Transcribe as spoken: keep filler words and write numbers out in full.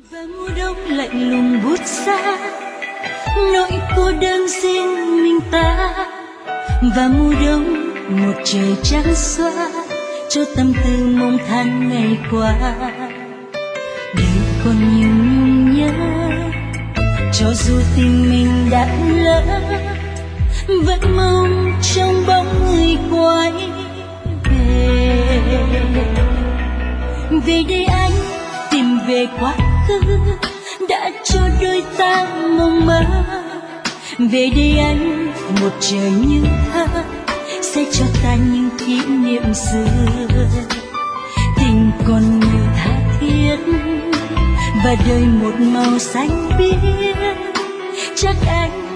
Và mùa đông lạnh lùng buốt xa, nỗi cô đơn riêng mình ta. Và mùa đông một trời trắng xóa, cho tâm tư mong than ngày qua. Đời còn nhiều nhung nhớ, cho dù tim mình đã lỡ, vẫn mong trong bóng người quay về. Về đây anh tìm về quá khứ đã cho đôi ta mộng mơ. Về đây anh một trời như thơ sẽ cho ta những kỷ niệm xưa. Tình còn nhiều tha thiết và đời một màu xanh biếc, chắc anh